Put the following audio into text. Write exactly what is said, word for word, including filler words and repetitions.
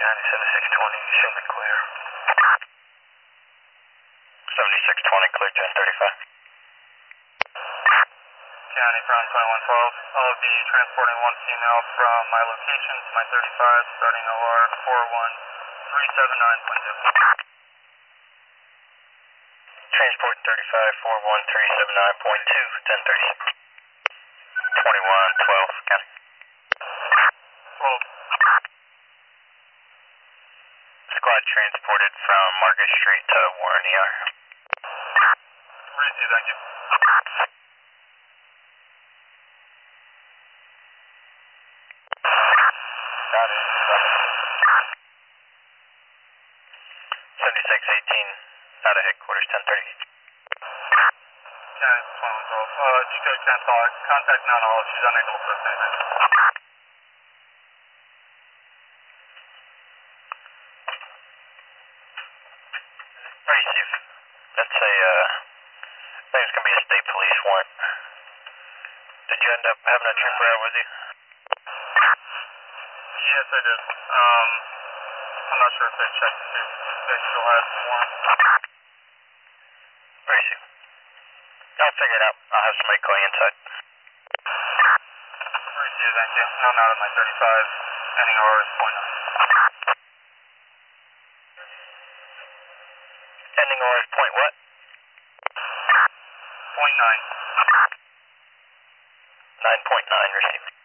County seventy-six twenty, show me clear. seventy-six twenty, clear ten thirty-five. County from twenty-one twelve. I'll be transporting one female from my location to my thirty-five, starting O R four one three seven nine point two. Transport thirty-five, four one three seven nine point two, ten thirty. twenty-one twelve, County. twelve. Squad transported from Market Street to Warren E R. Receive, thank you. Got it. seventy-six eighteen, out of headquarters, ten thirty. County twenty-one twelve. Uh, Chico ten five. Contact Mount Olive. She's unable to obtain it. Receive. That's a, uh, I think it's going to be a state police warrant. Did you end up having a trooper out with you? Yes, I did. Um, I'm not sure if they checked to see if they still had the warrant. Receive. I'll figure it out. I'll have somebody call you inside. Receive, thank you. No, not at my thirty-five. Ending O R is point nine. Ending O R is point what? Point nine. nine point nine, receive.